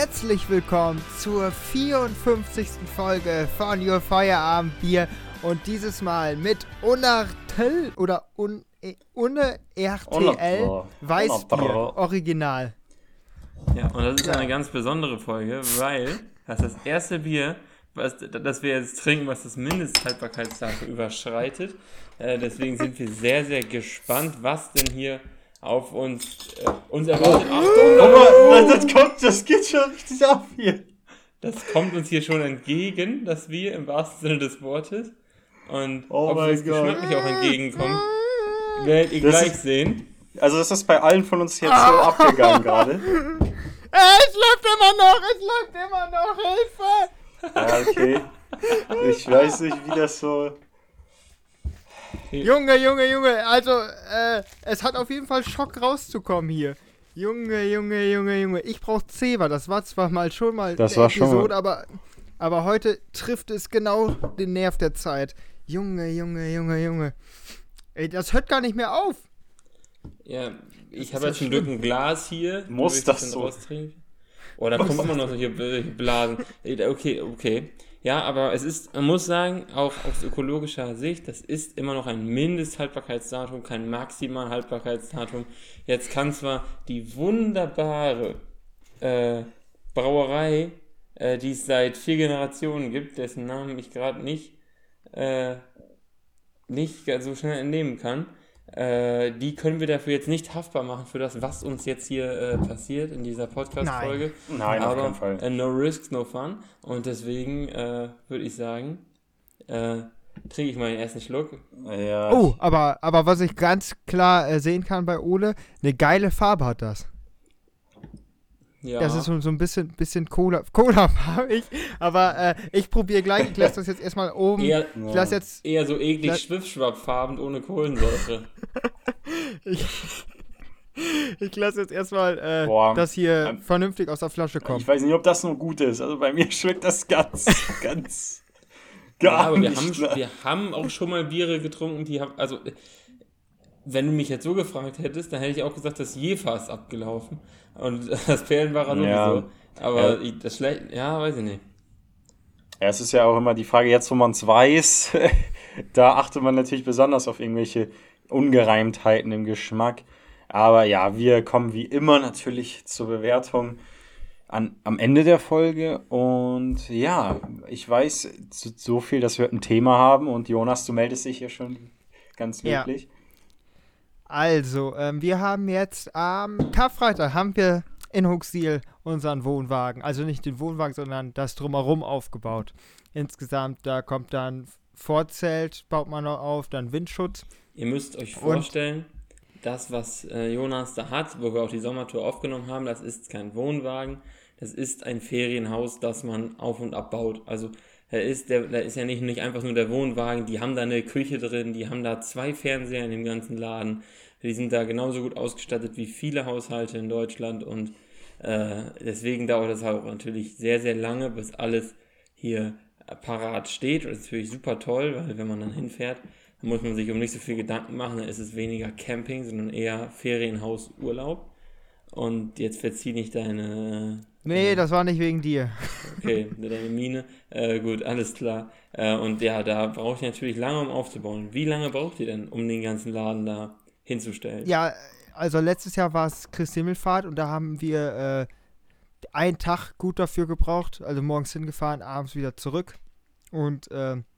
herzlich willkommen zur 54. Folge von Your Feierabendbier und dieses Mal mit Unertel oder RTL Weißbier Original. Ja, und das ist eine ganz besondere Folge, weil das ist das erste Bier, das wir jetzt trinken, was das Mindesthaltbarkeitsdatum überschreitet. Deswegen sind wir sehr, sehr gespannt, was denn hier auf uns erwartet. Achtung! Das geht schon richtig ab hier. Das kommt uns hier schon entgegen, das Bier im wahrsten Sinne des Wortes. Und ob es geschmacklich auch entgegenkommt, werdet ihr gleich sehen. Also das ist bei allen von uns jetzt so abgegangen gerade. Es läuft immer noch, Hilfe! Ja, okay. Ich weiß nicht, wie das so... Junge, also, es hat auf jeden Fall Schock rauszukommen hier. Junge. Ich brauch Zewa, das war zwar schon mal das eine war Episode, aber heute trifft es genau den Nerv der Zeit. Junge. Ey, das hört gar nicht mehr auf. Ja, ich habe jetzt zum Glück ein Glas hier. Muss das so? Oh, da kommen immer noch solche Blasen. Okay. Ja, aber man muss sagen, auch aus ökologischer Sicht, das ist immer noch ein Mindesthaltbarkeitsdatum, kein Maximalhaltbarkeitsdatum. Jetzt kann zwar die wunderbare Brauerei, die es seit 4 Generationen gibt, dessen Namen ich gerade nicht so schnell entnehmen kann, die können wir dafür jetzt nicht haftbar machen für das, was uns jetzt hier passiert in dieser Podcast-Folge. Nein, aber, auf keinen Fall. No risks, no fun. Und deswegen würde ich sagen, trinke ich mal den ersten Schluck. Ja. Oh, aber was ich ganz klar sehen kann bei Ole, eine geile Farbe hat das. Ja. Das ist so ein bisschen Cola-farbig, aber ich probiere gleich, ich lasse das jetzt erstmal oben. Eher so eklig Schwiffschwapp-farben ohne Kohlensäure. Ich lasse jetzt erstmal das hier vernünftig aus der Flasche kommen. Ich weiß nicht, ob das nur gut ist. Also bei mir schmeckt das ganz aber nicht. Wir haben auch schon mal Biere getrunken, die haben, also wenn du mich jetzt so gefragt hättest, dann hätte ich auch gesagt, das Jefer ist abgelaufen und das Perlenbacher sowieso. Ja. Aber das schlecht, weiß ich nicht. Ja, es ist ja auch immer die Frage, jetzt wo man es weiß, da achtet man natürlich besonders auf irgendwelche Ungereimtheiten im Geschmack. Aber ja, wir kommen wie immer natürlich zur Bewertung am Ende der Folge. Und ja, ich weiß so viel, dass wir ein Thema haben. Und Jonas, du meldest dich hier schon ganz löblich. Ja. Also, wir haben jetzt am Karfreitag haben wir in Huxil unseren Wohnwagen, also nicht den Wohnwagen, sondern das Drumherum aufgebaut. Insgesamt, da kommt dann Vorzelt, baut man noch auf, dann Windschutz. Ihr müsst euch vorstellen, das, was Jonas da hat, wo wir auch die Sommertour aufgenommen haben, das ist kein Wohnwagen, das ist ein Ferienhaus, das man auf und abbaut. Also da ist ja nicht einfach nur der Wohnwagen, die haben da eine Küche drin, die haben da 2 Fernseher in dem ganzen Laden, die sind da genauso gut ausgestattet wie viele Haushalte in Deutschland und deswegen dauert das auch natürlich sehr, sehr lange, bis alles hier parat steht und das ist natürlich super toll, weil wenn man dann hinfährt, dann muss man sich um nicht so viel Gedanken machen, dann ist es weniger Camping, sondern eher Ferienhausurlaub. Und jetzt verzieh nicht deine... Nee, das war nicht wegen dir. Okay, deine Miene. Gut, alles klar. Und ja, da braucht ihr natürlich lange, um aufzubauen. Wie lange braucht ihr denn, um den ganzen Laden da hinzustellen? Ja, also letztes Jahr war es Christi Himmelfahrt und da haben wir einen Tag gut dafür gebraucht. Also morgens hingefahren, abends wieder zurück. Und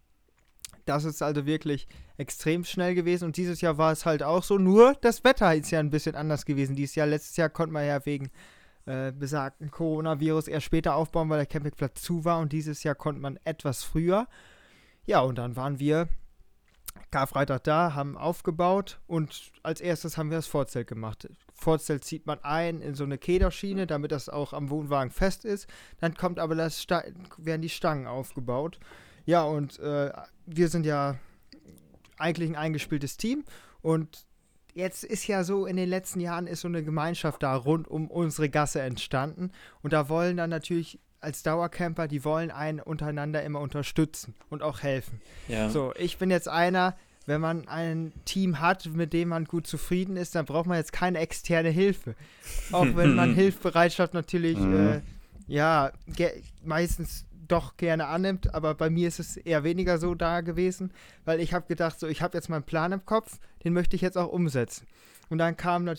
das ist also wirklich extrem schnell gewesen. Und dieses Jahr war es halt auch so. Nur das Wetter ist ja ein bisschen anders gewesen. Letztes Jahr konnte man ja wegen besagten Coronavirus eher später aufbauen, weil der Campingplatz zu war. Und dieses Jahr konnte man etwas früher. Ja, und dann waren wir Karfreitag da, haben aufgebaut und als erstes haben wir das Vorzelt gemacht. Vorzelt zieht man ein in so eine Kederschiene, damit das auch am Wohnwagen fest ist. Dann kommt aber werden die Stangen aufgebaut. Ja, und wir sind ja eigentlich ein eingespieltes Team und jetzt ist ja so, in den letzten Jahren ist so eine Gemeinschaft da rund um unsere Gasse entstanden und da wollen dann natürlich als Dauercamper, die wollen einen untereinander immer unterstützen und auch helfen. Ja. So, ich bin jetzt einer, wenn man ein Team hat, mit dem man gut zufrieden ist, dann braucht man jetzt keine externe Hilfe. Auch wenn man Hilfsbereitschaft natürlich meistens doch gerne annimmt, aber bei mir ist es eher weniger so da gewesen, weil ich habe gedacht, so, ich habe jetzt meinen Plan im Kopf, den möchte ich jetzt auch umsetzen. Und dann kamen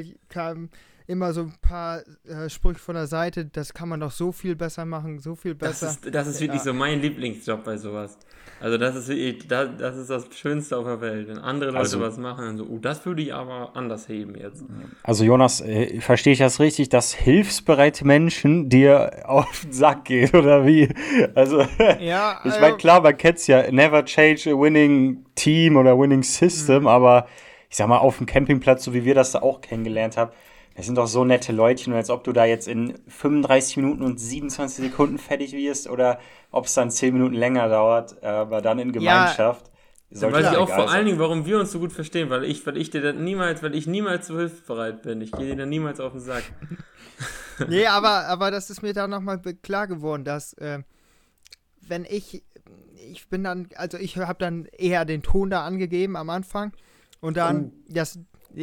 immer so ein paar Sprüche von der Seite, das kann man doch so viel besser machen, so viel besser. Das ist wirklich so mein Lieblingsjob bei sowas. Also das ist wirklich, das ist das Schönste auf der Welt. Wenn andere Leute was machen, dann so, das würde ich aber anders heben jetzt. Also Jonas, verstehe ich das richtig, dass hilfsbereite Menschen dir auf den Sack gehen, oder wie? Also, ich meine, klar, man kennt es ja, never change a winning team oder winning system, aber ich sag mal, auf dem Campingplatz, so wie wir das da auch kennengelernt haben, das sind doch so nette Leutchen, als ob du da jetzt in 35 Minuten und 27 Sekunden fertig wirst oder ob es dann 10 Minuten länger dauert, aber dann in Gemeinschaft. Ja, weiß ich auch vor allen Dingen, warum wir uns so gut verstehen, weil ich niemals so hilfsbereit bin. Ich gehe dir dann niemals auf den Sack. Nee, aber das ist mir da nochmal klar geworden, dass wenn ich habe dann eher den Ton da angegeben am Anfang und dann das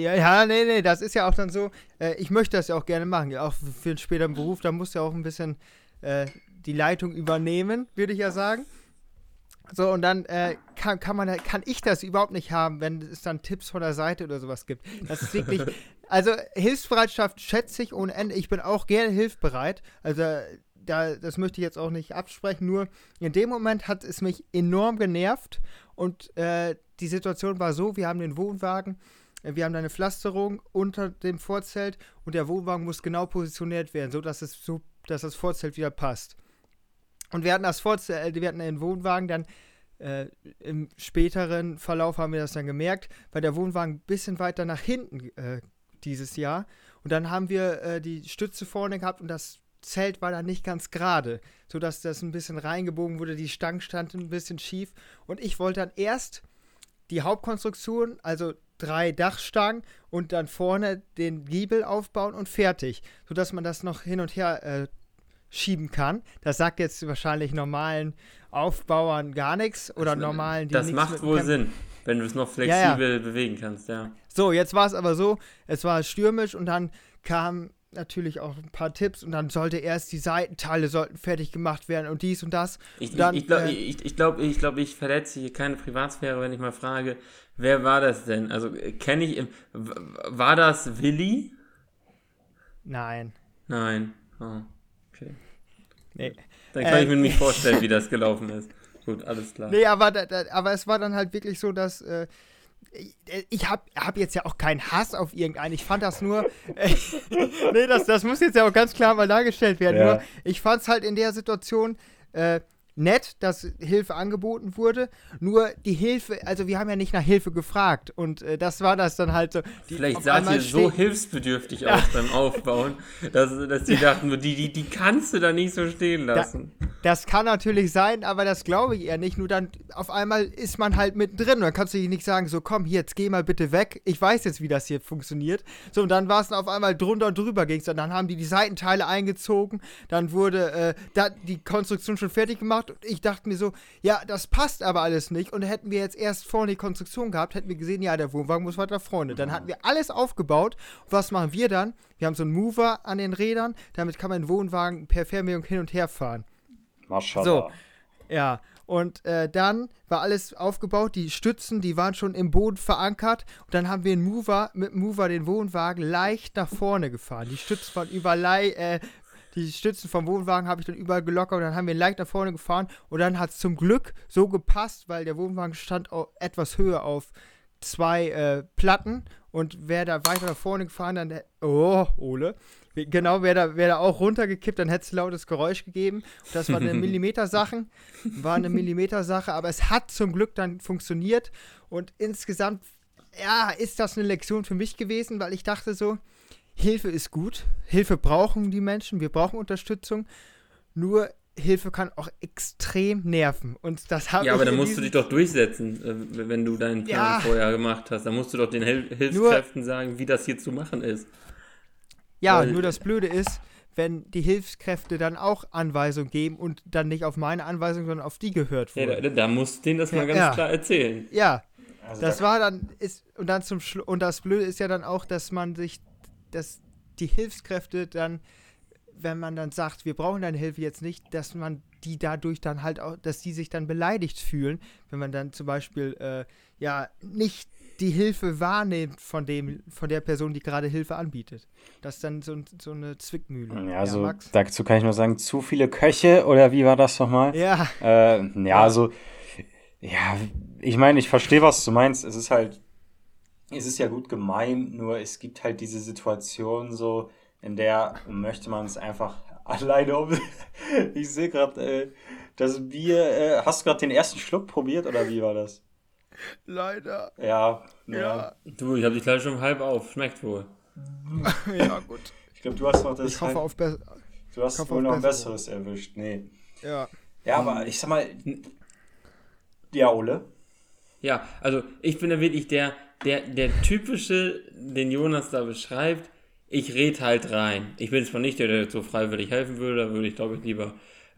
ist ja auch dann so, ich möchte das ja auch gerne machen, auch für den späteren Beruf, da muss ja auch ein bisschen die Leitung übernehmen, würde ich ja sagen. So, und dann kann ich das überhaupt nicht haben, wenn es dann Tipps von der Seite oder sowas gibt. Das ist wirklich, also Hilfsbereitschaft schätze ich ohne Ende, ich bin auch gerne hilfsbereit, also das möchte ich jetzt auch nicht absprechen, nur in dem Moment hat es mich enorm genervt und die Situation war so, wir haben den Wohnwagen, wir haben da eine Pflasterung unter dem Vorzelt und der Wohnwagen muss genau positioniert werden, dass das Vorzelt wieder passt. Und wir hatten den Wohnwagen dann im späteren Verlauf haben wir das dann gemerkt, weil der Wohnwagen ein bisschen weiter nach hinten dieses Jahr und dann haben wir die Stütze vorne gehabt und das Zelt war dann nicht ganz gerade, sodass das ein bisschen reingebogen wurde, die Stangen standen ein bisschen schief und ich wollte dann erst die Hauptkonstruktion, also 3 Dachstangen und dann vorne den Giebel aufbauen und fertig, sodass man das noch hin und her schieben kann. Das sagt jetzt wahrscheinlich normalen Aufbauern gar nichts oder normalen, die das macht wohl Sinn, wenn du es noch flexibel bewegen kannst, ja. So, jetzt war es aber so, es war stürmisch und dann kamen natürlich auch ein paar Tipps und dann sollte erst die Seitenteile fertig gemacht werden und dies und das. Ich glaube, ich verletze hier keine Privatsphäre, wenn ich mal frage, wer war das denn? Also war das Willi? Nein. Oh, okay. Nee. Dann kann ich mir nicht vorstellen, wie das gelaufen ist. Gut, alles klar. Nee, aber es war dann halt wirklich so, dass ich hab jetzt ja auch keinen Hass auf irgendeinen. Ich fand das nur nee, das muss jetzt ja auch ganz klar mal dargestellt werden. Ja. Nur, ich fand es halt in der Situation nett, dass Hilfe angeboten wurde. Nur die Hilfe, also wir haben ja nicht nach Hilfe gefragt. Und das war das dann halt so. Vielleicht sah ihr so hilfsbedürftig aus beim Aufbauen, dass die dachten, die kannst du da nicht so stehen lassen. Das kann natürlich sein, aber das glaube ich eher nicht. Nur dann auf einmal ist man halt mittendrin. Und dann kannst du nicht sagen, so komm, jetzt geh mal bitte weg. Ich weiß jetzt, wie das hier funktioniert. So, und dann war es auf einmal drunter und drüber ging's. Und dann haben die Seitenteile eingezogen. Dann wurde die Konstruktion schon fertig gemacht. Und ich dachte mir so, ja, das passt aber alles nicht. Und hätten wir jetzt erst vorne die Konstruktion gehabt, hätten wir gesehen, ja, der Wohnwagen muss weiter vorne. Dann hatten wir alles aufgebaut. Und was machen wir dann? Wir haben so einen Mover an den Rädern. Damit kann man den Wohnwagen per Fernbedienung hin und her fahren. Maschallah. So, ja. Und dann war alles aufgebaut. Die Stützen, die waren schon im Boden verankert. Und dann haben wir mit dem Mover den Wohnwagen leicht nach vorne gefahren. Die Stützen von überall die Stützen vom Wohnwagen habe ich dann überall gelockert und dann haben wir leicht nach vorne gefahren und dann hat es zum Glück so gepasst, weil der Wohnwagen stand auch etwas höher auf 2 Platten und wäre da weiter nach vorne gefahren, dann, Ole, genau, wäre da auch runtergekippt, dann hätte es lautes Geräusch gegeben und das war eine Millimetersache, aber es hat zum Glück dann funktioniert und insgesamt, ja, ist das eine Lektion für mich gewesen, weil ich dachte so, Hilfe ist gut, Hilfe brauchen die Menschen, wir brauchen Unterstützung, nur Hilfe kann auch extrem nerven. Und das habe ja, aber dann musst du dich doch durchsetzen, wenn du deinen Plan vorher gemacht hast. Dann musst du doch den Hilfskräften sagen, wie das hier zu machen ist. Ja, nur das Blöde ist, wenn die Hilfskräfte dann auch Anweisungen geben und dann nicht auf meine Anweisung, sondern auf die gehört wurden. Ja, da musst du denen das mal ganz klar erzählen. Ja, also das war dann, und das Blöde ist ja dann auch, dass die Hilfskräfte dann wenn man dann sagt, wir brauchen deine Hilfe jetzt nicht, dass man die dadurch dann halt auch, dass die sich dann beleidigt fühlen, wenn man dann zum Beispiel nicht die Hilfe wahrnimmt von der Person, die gerade Hilfe anbietet. Das ist dann so eine Zwickmühle. Ja, also Max? Dazu kann ich nur sagen, zu viele Köche, oder wie war das nochmal? Ja. Also, ja, ich meine, ich verstehe, was du meinst. Es ist ja gut gemeint, nur es gibt halt diese Situation so, in der möchte man es einfach alleine Ich sehe gerade, das Bier, hast du gerade den ersten Schluck probiert, oder wie war das? Leider. Ja. Du, ich habe dich gleich schon halb auf. Schmeckt wohl. Ja, gut. Ich glaube, du hast noch das. Ich hoffe auf besser. Du hast wohl noch ein besseres erwischt. Nee. Ja. Ja, aber ich sag mal. Ja, Ole? Ja, also ich bin da wirklich der typische, den Jonas da beschreibt. Ich rede halt rein. Ich bin zwar nicht der, der so freiwillig helfen würde, da würde ich, glaube ich, lieber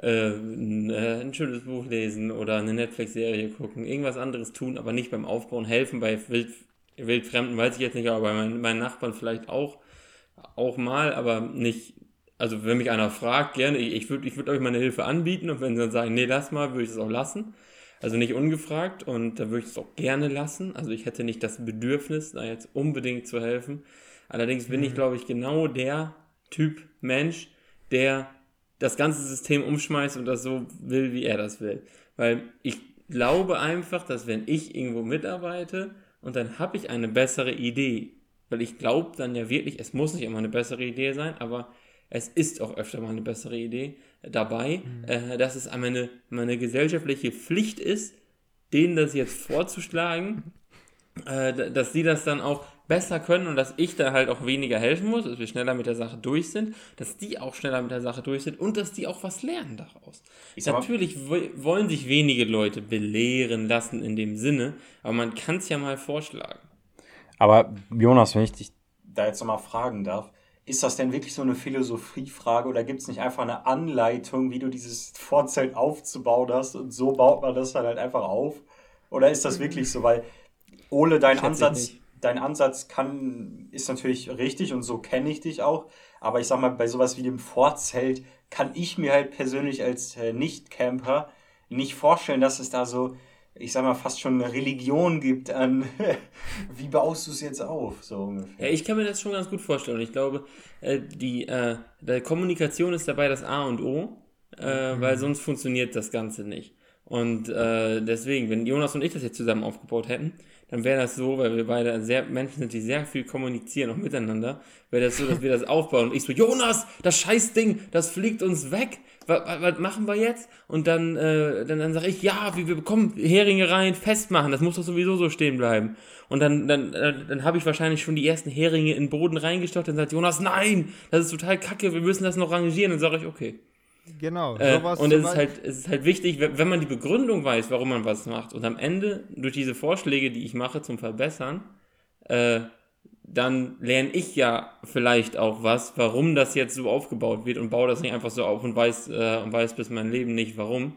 ein schönes Buch lesen oder eine Netflix-Serie gucken, irgendwas anderes tun, aber nicht beim Aufbauen helfen. Bei Wildfremden weiß ich jetzt nicht, aber bei meinen Nachbarn vielleicht auch mal, aber nicht, also wenn mich einer fragt, gerne, ich würd euch meine Hilfe anbieten, und wenn sie dann sagen, nee, lass mal, würde ich es auch lassen. Also nicht ungefragt, und da würde ich es auch gerne lassen. Also ich hätte nicht das Bedürfnis, da jetzt unbedingt zu helfen. Allerdings bin ich, glaube ich, genau der Typ Mensch, der das ganze System umschmeißt und das so will, wie er das will. Weil ich glaube einfach, dass wenn ich irgendwo mitarbeite und dann habe ich eine bessere Idee, weil ich glaube dann ja wirklich, es muss nicht immer eine bessere Idee sein, aber es ist auch öfter mal eine bessere Idee dabei, dass es meine gesellschaftliche Pflicht ist, denen das jetzt vorzuschlagen, dass die das dann auch besser können und dass ich da halt auch weniger helfen muss, dass wir schneller mit der Sache durch sind, dass die auch schneller mit der Sache durch sind und dass die auch was lernen daraus. Natürlich wollen sich wenige Leute belehren lassen in dem Sinne, aber man kann es ja mal vorschlagen. Aber Jonas, wenn ich dich da jetzt nochmal fragen darf, ist das denn wirklich so eine Philosophiefrage oder gibt es nicht einfach eine Anleitung, wie du dieses Vorzelt aufzubauen hast und so baut man das dann halt einfach auf? Oder ist das wirklich so? Weil, Ole, dein Ansatz ist natürlich richtig und so kenne ich dich auch, aber ich sag mal, bei sowas wie dem Vorzelt kann ich mir halt persönlich als Nicht-Camper nicht vorstellen, dass es da so, ich sag mal, fast schon eine Religion gibt an, wie baust du es jetzt auf, so ungefähr. Ja, ich kann mir das schon ganz gut vorstellen und ich glaube, die Kommunikation ist dabei das A und O, weil sonst funktioniert das Ganze nicht. Und deswegen, wenn Jonas und ich das jetzt zusammen aufgebaut hätten, dann wäre das so, weil wir beide Menschen sind, die sehr viel kommunizieren, auch miteinander, wäre das so, dass wir das aufbauen und ich so, Jonas, das Scheißding, das fliegt uns weg, was machen wir jetzt? Und dann sage ich, ja, wir bekommen Heringe rein, festmachen, das muss doch sowieso so stehen bleiben. Und dann habe ich wahrscheinlich schon die ersten Heringe in den Boden reingestopft, dann sagt Jonas, nein, das ist total kacke, wir müssen das noch rangieren, dann sage ich, okay. Genau, sowas. Und es ist halt wichtig, wenn man die Begründung weiß, warum man was macht und am Ende durch diese Vorschläge, die ich mache zum Verbessern, dann lerne ich ja vielleicht auch was, warum das jetzt so aufgebaut wird und baue das nicht einfach so auf und weiß bis mein Leben nicht, warum,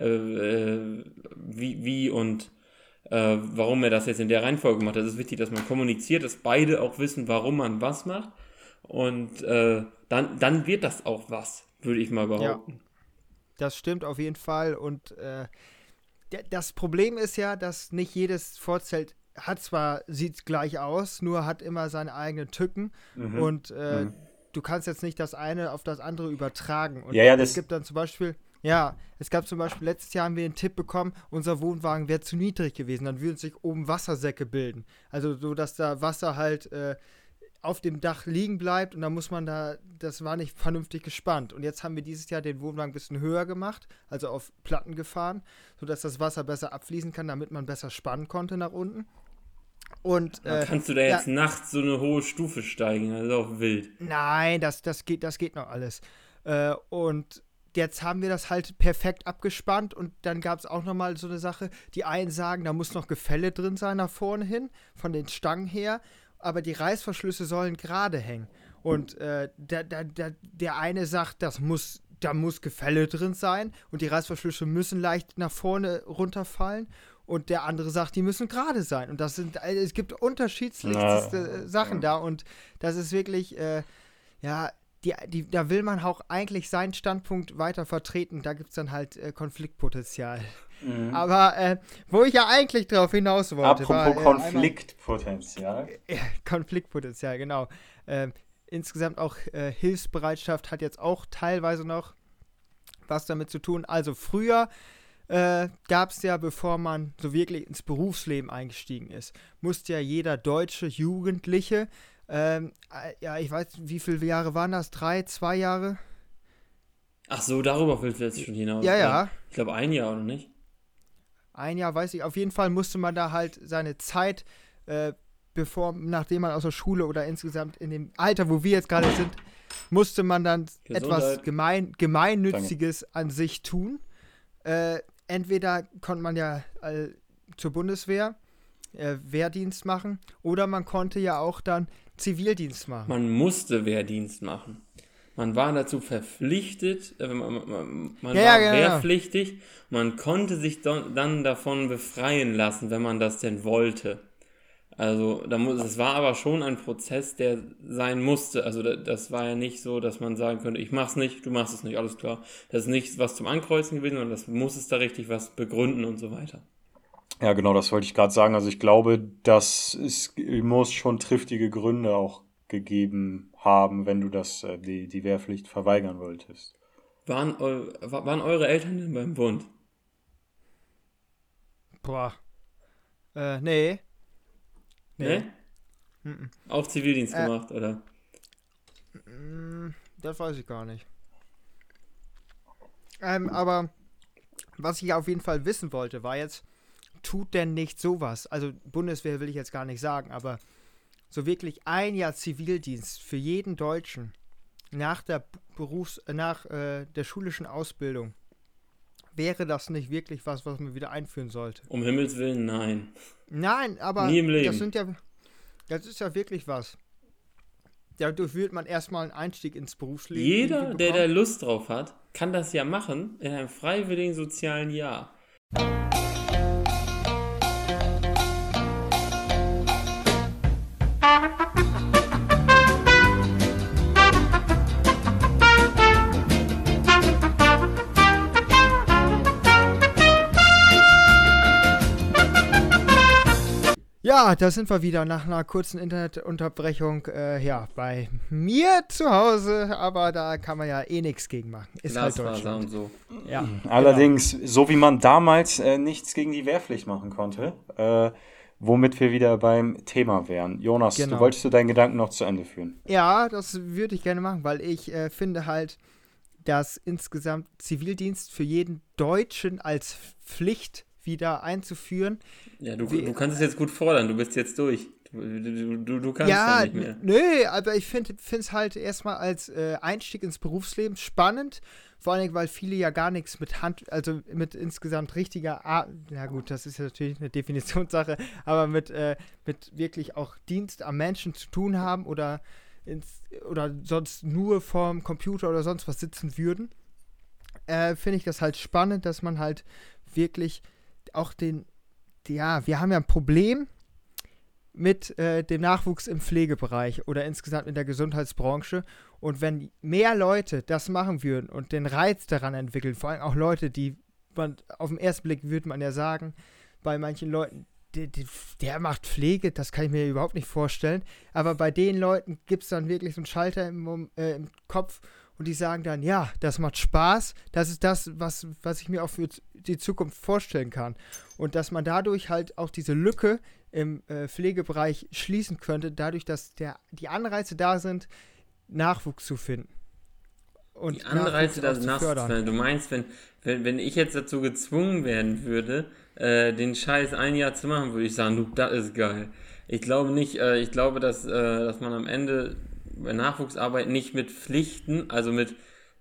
wie und warum er das jetzt in der Reihenfolge macht. Es ist wichtig, dass man kommuniziert, dass beide auch wissen, warum man was macht und dann wird das auch was. Würde ich mal behaupten. Ja, das stimmt auf jeden Fall. Und das Problem ist ja, dass nicht jedes Vorzelt sieht gleich aus, nur hat immer seine eigenen Tücken. Und du kannst jetzt nicht das eine auf das andere übertragen. Und es gibt dann zum Beispiel, letztes Jahr haben wir einen Tipp bekommen, unser Wohnwagen wäre zu niedrig gewesen. Dann würden sich oben Wassersäcke bilden. Also so, dass da Wasser halt auf dem Dach liegen bleibt und dann muss man das war nicht vernünftig gespannt. Und jetzt haben wir dieses Jahr den Wohnwagen ein bisschen höher gemacht, also auf Platten gefahren, sodass das Wasser besser abfließen kann, damit man besser spannen konnte nach unten. Und kannst du da jetzt nachts so eine hohe Stufe steigen? Das ist auch wild. Nein, das geht noch alles. Und jetzt haben wir das halt perfekt abgespannt und dann gab es auch nochmal so eine Sache, die einen sagen, da muss noch Gefälle drin sein nach vorne hin, von den Stangen her, aber die Reißverschlüsse sollen gerade hängen. Und der eine sagt, da muss Gefälle drin sein und die Reißverschlüsse müssen leicht nach vorne runterfallen. Und der andere sagt, die müssen gerade sein. Und es gibt unterschiedlichste Sachen da. Und das ist wirklich, da will man auch eigentlich seinen Standpunkt weiter vertreten. Da gibt es dann halt Konfliktpotenzial. Mhm. Aber wo ich ja eigentlich drauf hinaus wollte. Apropos Konfliktpotenzial. Konfliktpotenzial, genau. Insgesamt auch Hilfsbereitschaft hat jetzt auch teilweise noch was damit zu tun. Also früher gab es ja, bevor man so wirklich ins Berufsleben eingestiegen ist, musste ja jeder deutsche Jugendliche, ich weiß, wie viele Jahre waren das? 2 Jahre? Ach so, darüber willst du jetzt schon hinaus. Ja. Ich glaube 1 Jahr, oder nicht? 1 Jahr, weiß ich. Auf jeden Fall musste man da halt seine Zeit, nachdem man aus der Schule oder insgesamt in dem Alter, wo wir jetzt gerade sind, musste man dann etwas Gemeinnütziges an sich tun. Entweder konnte man ja zur Bundeswehr Wehrdienst machen oder man konnte ja auch dann Zivildienst machen. Man musste Wehrdienst machen. Man war dazu verpflichtet, man war wehrpflichtig, man konnte sich dann davon befreien lassen, wenn man das denn wollte. Also es war aber schon ein Prozess, der sein musste. Also das war ja nicht so, dass man sagen könnte, ich mach's nicht, du machst es nicht, alles klar. Das ist nicht was zum Ankreuzen gewesen, sondern das muss es da richtig was begründen und so weiter. Ja, genau, das wollte ich gerade sagen. Also ich glaube, muss schon triftige Gründe auch gegeben haben, wenn du die Wehrpflicht verweigern wolltest. Waren eure Eltern denn beim Bund? Boah. Nee. Nee? Auch Zivildienst gemacht, oder? Das weiß ich gar nicht. Aber was ich auf jeden Fall wissen wollte, war jetzt, tut denn nicht sowas? Also Bundeswehr will ich jetzt gar nicht sagen, aber so wirklich 1 Jahr Zivildienst für jeden Deutschen nach der der schulischen Ausbildung, wäre das nicht wirklich was man wieder einführen sollte? Um Himmels Willen, nein. Nein, aber nie im Leben. Das ist ja wirklich was. Dadurch wird man erstmal einen Einstieg ins Berufsleben. Jeder, der da Lust drauf hat, kann das ja machen in einem freiwilligen sozialen Jahr. Ja, da sind wir wieder nach einer kurzen Internetunterbrechung, bei mir zu Hause, aber da kann man ja eh nichts gegen machen. Ist halt Deutschland. Und so. Ja, allerdings, so wie man damals nichts gegen die Wehrpflicht machen konnte, womit wir wieder beim Thema wären. Jonas, du wolltest deinen Gedanken noch zu Ende führen? Ja, das würde ich gerne machen, weil ich finde halt, dass insgesamt Zivildienst für jeden Deutschen als Pflicht wieder einzuführen. Ja, du kannst es jetzt gut fordern, du bist jetzt durch. Du kannst ja nicht mehr. Nö, aber ich finde es halt erstmal als Einstieg ins Berufsleben spannend, vor allem, weil viele ja gar nichts mit insgesamt richtiger ja gut, das ist ja natürlich eine Definitionssache, aber mit wirklich auch Dienst am Menschen zu tun haben oder sonst nur vorm Computer oder sonst was sitzen würden, finde ich das halt spannend, dass man halt wirklich auch wir haben ja ein Problem mit dem Nachwuchs im Pflegebereich oder insgesamt in der Gesundheitsbranche. Und wenn mehr Leute das machen würden und den Reiz daran entwickeln, vor allem auch Leute, auf den ersten Blick würde man ja sagen, bei manchen Leuten, der macht Pflege, das kann ich mir überhaupt nicht vorstellen. Aber bei den Leuten gibt es dann wirklich so einen Schalter im Kopf und die sagen dann, ja, das macht Spaß, das ist das, was ich mir auch für die Zukunft vorstellen kann. Und dass man dadurch halt auch diese Lücke im Pflegebereich schließen könnte, dadurch, dass die Anreize da sind, Nachwuchs zu finden. Und die Anreize, das nachzufinden. Du meinst, wenn ich jetzt dazu gezwungen werden würde, den Scheiß 1 Jahr zu machen, würde ich sagen, du, das ist geil. Ich glaube nicht, dass man am Ende bei Nachwuchsarbeit nicht mit Pflichten, also mit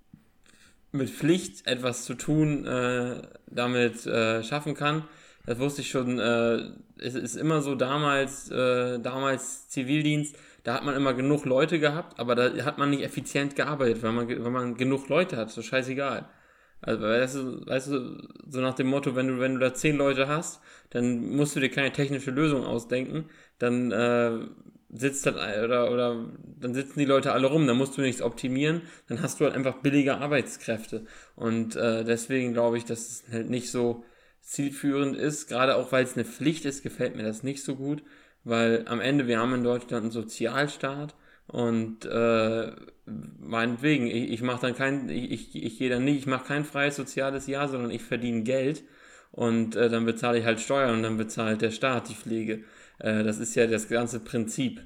Pflicht etwas zu tun, damit schaffen kann. Das wusste ich schon. Es ist immer so, damals Zivildienst, da hat man immer genug Leute gehabt, aber da hat man nicht effizient gearbeitet, weil man genug Leute hat, so scheißegal. Also weißt du, so nach dem Motto, wenn du da 10 Leute hast, dann musst du dir keine technische Lösung ausdenken, dann sitzt halt, oder dann sitzen die Leute alle rum, dann musst du nichts optimieren, dann hast du halt einfach billige Arbeitskräfte. Und deswegen glaube ich, dass es halt nicht so zielführend ist, gerade auch weil es eine Pflicht ist, gefällt mir das nicht so gut, weil am Ende, wir haben in Deutschland einen Sozialstaat und meinetwegen, ich mache dann ich gehe dann nicht, ich mache kein freies soziales Jahr, sondern ich verdiene Geld und dann bezahle ich halt Steuern und dann bezahlt der Staat die Pflege. Das ist ja das ganze Prinzip.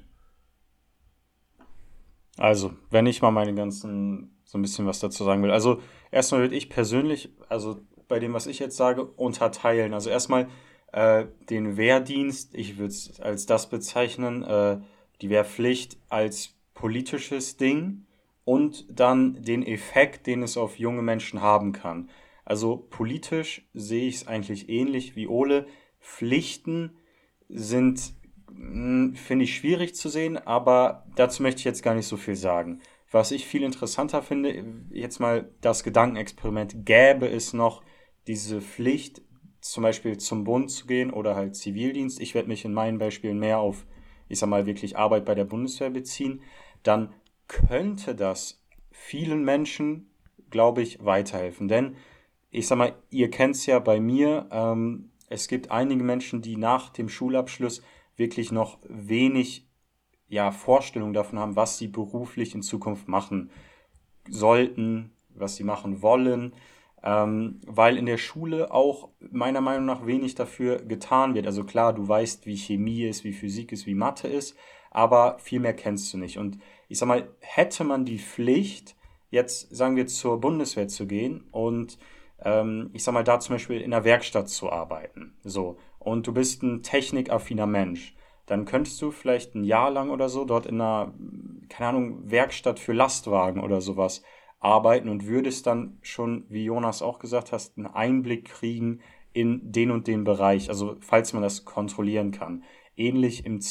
Also, wenn ich mal so ein bisschen was dazu sagen will. Also, erstmal würde ich persönlich, also bei dem, was ich jetzt sage, unterteilen. Also erstmal den Wehrdienst, ich würde es als das bezeichnen, die Wehrpflicht als politisches Ding und dann den Effekt, den es auf junge Menschen haben kann. Also politisch sehe ich es eigentlich ähnlich wie Ole. Pflichten sind, finde ich, schwierig zu sehen, aber dazu möchte ich jetzt gar nicht so viel sagen. Was ich viel interessanter finde, jetzt mal das Gedankenexperiment, gäbe es noch diese Pflicht, zum Beispiel zum Bund zu gehen oder halt Zivildienst. Ich werde mich in meinen Beispielen mehr auf, ich sag mal, wirklich Arbeit bei der Bundeswehr beziehen. Dann könnte das vielen Menschen, glaube ich, weiterhelfen. Denn, ich sag mal, ihr kennt es ja bei mir, es gibt einige Menschen, die nach dem Schulabschluss wirklich noch wenig Vorstellung davon haben, was sie beruflich in Zukunft machen sollten, was sie machen wollen, weil in der Schule auch meiner Meinung nach wenig dafür getan wird. Also klar, du weißt, wie Chemie ist, wie Physik ist, wie Mathe ist, aber viel mehr kennst du nicht. Und ich sag mal, hätte man die Pflicht, jetzt sagen wir zur Bundeswehr zu gehen und ich sag mal, da zum Beispiel in der Werkstatt zu arbeiten, so, und du bist ein technikaffiner Mensch, dann könntest du vielleicht ein Jahr lang oder so dort in einer, keine Ahnung, Werkstatt für Lastwagen oder sowas arbeiten und würdest dann schon, wie Jonas auch gesagt hast, einen Einblick kriegen in den und den Bereich, also falls man das kontrollieren kann. Ähnlich im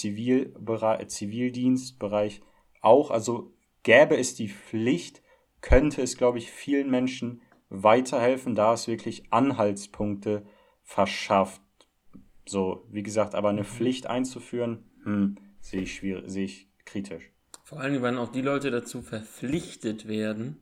Zivildienstbereich auch, also gäbe es die Pflicht, könnte es, glaube ich, vielen Menschen weiterhelfen, da es wirklich Anhaltspunkte verschafft. So, wie gesagt, aber eine Pflicht einzuführen, sehe ich schwierig, sehe ich kritisch. Vor allem, wenn auch die Leute dazu verpflichtet werden,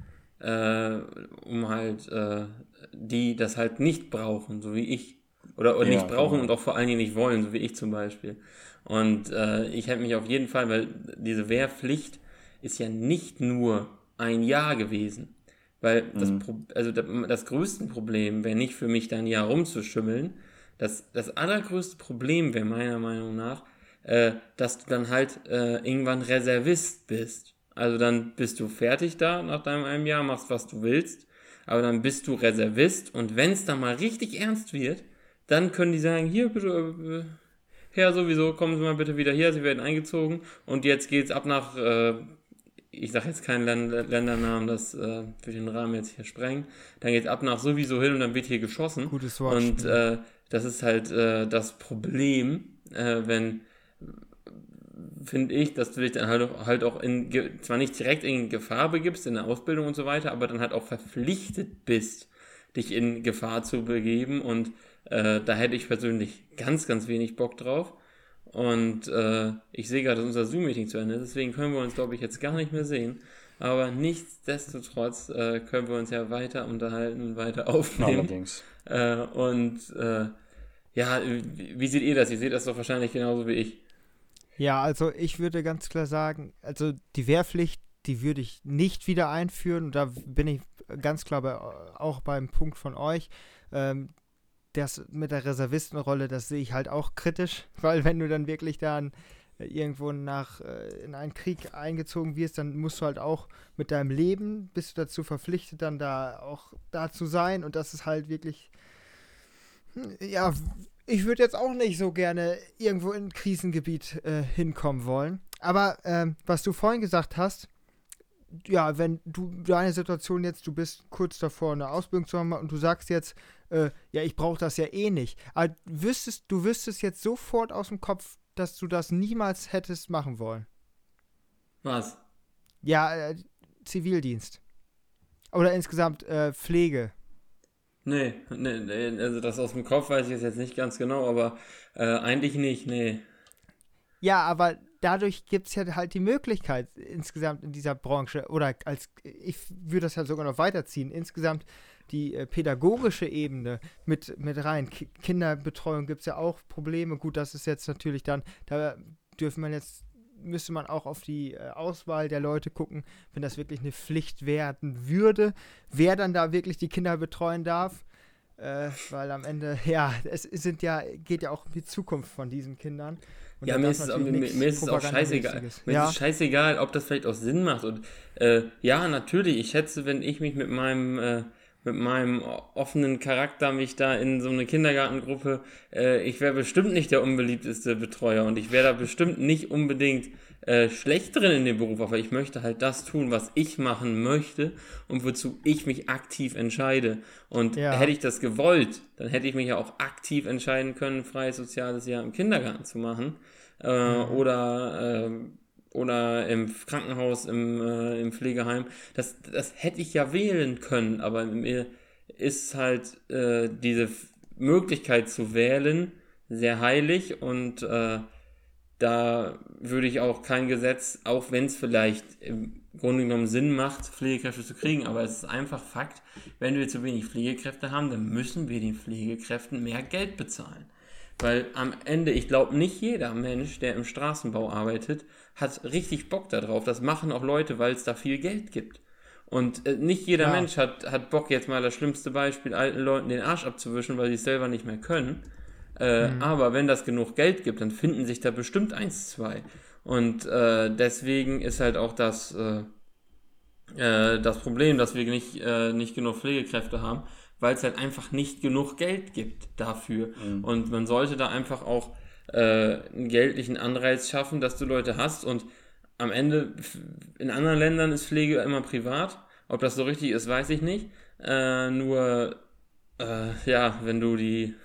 um halt die das halt nicht brauchen, so wie ich. Oder Ja, nicht brauchen genau. und auch vor allen Dingen nicht wollen, so wie ich zum Beispiel. Und ich hätte mich auf jeden Fall, weil diese Wehrpflicht ist ja nicht nur ein Jahr gewesen. Weil das größte Problem wäre nicht für mich, da ein Jahr rumzuschimmeln. Das allergrößte Problem wäre meiner Meinung nach, dass du dann halt irgendwann Reservist bist. Also dann bist du fertig da nach deinem einem Jahr, machst was du willst, aber dann bist du Reservist und wenn es dann mal richtig ernst wird, dann können die sagen, hier bitte, Herr sowieso, kommen Sie mal bitte wieder hier, Sie werden eingezogen und jetzt geht's ab nach, ich sage jetzt keinen Ländernamen, das würde den Rahmen jetzt hier sprengen, dann geht's ab nach sowieso hin und dann wird hier geschossen. Gutes Und Wortspiel. das ist halt das Problem, wenn finde ich, dass du dich dann halt auch zwar nicht direkt in Gefahr begibst in der Ausbildung und so weiter, aber dann halt auch verpflichtet bist, dich in Gefahr zu begeben und da hätte ich persönlich ganz, ganz wenig Bock drauf und ich sehe gerade, dass unser Zoom-Meeting zu Ende ist, deswegen können wir uns, glaube ich, jetzt gar nicht mehr sehen, aber nichtsdestotrotz können wir uns ja weiter unterhalten und weiter aufnehmen. Allerdings. Ja, wie seht ihr das? Ihr seht das doch wahrscheinlich genauso wie ich. Ja, also ich würde ganz klar sagen, also die Wehrpflicht, die würde ich nicht wieder einführen. Und da bin ich ganz klar auch beim Punkt von euch. Das mit der Reservistenrolle, das sehe ich halt auch kritisch, weil wenn du dann wirklich dann irgendwo in einen Krieg eingezogen wirst, dann musst du halt auch mit deinem Leben, bist du dazu verpflichtet, dann da auch da zu sein. Und das ist halt wirklich, ja, ich würde jetzt auch nicht so gerne irgendwo in ein Krisengebiet hinkommen wollen. Aber was du vorhin gesagt hast, ja, wenn du deine Situation jetzt, du bist kurz davor, eine Ausbildung zu haben und du sagst jetzt, ja, ich brauche das ja eh nicht. Aber du wüsstest jetzt sofort aus dem Kopf, dass du das niemals hättest machen wollen. Was? Ja, Zivildienst. Oder insgesamt Pflege. Nee, also das aus dem Kopf weiß ich jetzt nicht ganz genau, aber eigentlich nicht, nee. Ja, aber dadurch gibt es ja halt die Möglichkeit insgesamt in dieser Branche, oder ich würde das ja sogar noch weiterziehen, insgesamt die pädagogische Ebene mit rein. Kinderbetreuung gibt es ja auch Probleme. Gut, das ist jetzt natürlich dann, da müsste man auch auf die Auswahl der Leute gucken, wenn das wirklich eine Pflicht werden würde, wer dann da wirklich die Kinder betreuen darf. Weil am Ende, geht ja auch um die Zukunft von diesen Kindern. Und ja, mir ist es auch scheißegal. Mir ist es scheißegal, ob das vielleicht auch Sinn macht. Und ja, natürlich, ich schätze, wenn ich mich mit meinem offenen Charakter mich da in so eine Kindergartengruppe, ich wäre bestimmt nicht der unbeliebteste Betreuer und ich wäre da bestimmt nicht unbedingt schlecht drin in dem Beruf, aber ich möchte halt das tun, was ich machen möchte und wozu ich mich aktiv entscheide. Und hätte ich das gewollt, dann hätte ich mich ja auch aktiv entscheiden können, ein freies soziales Jahr im Kindergarten zu machen oder im Krankenhaus, im Pflegeheim. Das hätte ich ja wählen können, aber mir ist halt diese Möglichkeit zu wählen sehr heilig und da würde ich auch kein Gesetz, auch wenn es vielleicht im Grunde genommen Sinn macht, Pflegekräfte zu kriegen, aber es ist einfach Fakt, wenn wir zu wenig Pflegekräfte haben, dann müssen wir den Pflegekräften mehr Geld bezahlen. Weil am Ende, ich glaube, nicht jeder Mensch, der im Straßenbau arbeitet, hat richtig Bock darauf. Das machen auch Leute, weil es da viel Geld gibt. Und nicht jeder Mensch hat Bock, jetzt mal das schlimmste Beispiel, alten Leuten den Arsch abzuwischen, weil sie es selber nicht mehr können. Aber wenn das genug Geld gibt, dann finden sich da bestimmt 1, 2. Und deswegen ist halt auch das Problem, dass wir nicht genug Pflegekräfte haben, weil es halt einfach nicht genug Geld gibt dafür. Und man sollte da einfach auch einen geldlichen Anreiz schaffen, dass du Leute hast. Und am Ende, in anderen Ländern ist Pflege immer privat. Ob das so richtig ist, weiß ich nicht. Wenn du die